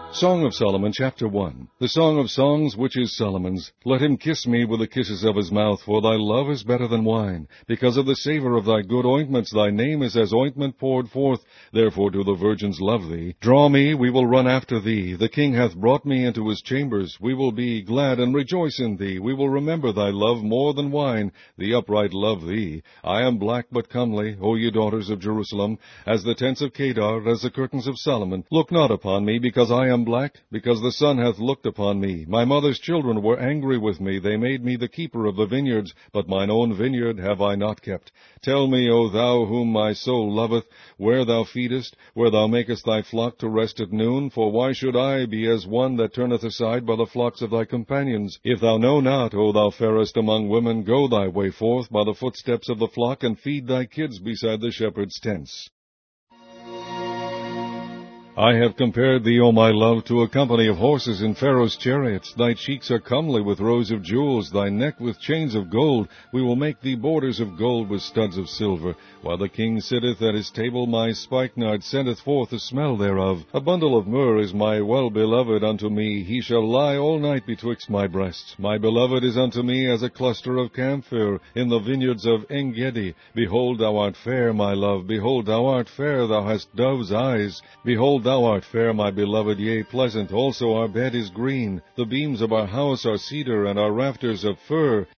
Song of Solomon, chapter 1. The Song of Songs, which is Solomon's. Let him kiss me with the kisses of his mouth, for thy love is better than wine. Because of the savor of thy good ointments, thy name is as ointment poured forth. Therefore do the virgins love thee. Draw me, we will run after thee. The king hath brought me into his chambers. We will be glad and rejoice in thee. We will remember thy love more than wine. The upright love thee. I am black but comely, O ye daughters of Jerusalem, as the tents of Kedar, as the curtains of Solomon. Look not upon me, because I am black, because the sun hath looked upon me. My mother's children were angry with me. They made me the keeper of the vineyards, but mine own vineyard have I not kept. Tell me, O thou whom my soul loveth, where thou feedest, where thou makest thy flock to rest at noon. For why should I be as one that turneth aside by the flocks of thy companions? If thou know not, O thou fairest among women, go thy way forth by the footsteps of the flock, and feed thy kids beside the shepherd's tents. I have compared thee, O my love, to a company of horses in Pharaoh's chariots. Thy cheeks are comely with rows of jewels, thy neck with chains of gold. We will make thee borders of gold with studs of silver. While the king sitteth at his table, my spikenard sendeth forth the smell thereof. A bundle of myrrh is my well-beloved unto me. He shall lie all night betwixt my breasts. My beloved is unto me as a cluster of camphor in the vineyards of En-gedi. Behold, thou art fair, my love. Behold, thou art fair, thou hast dove's eyes. Behold, thou art fair, my beloved, yea, pleasant. Also our bed is green. The beams of our house are cedar, and our rafters of fir.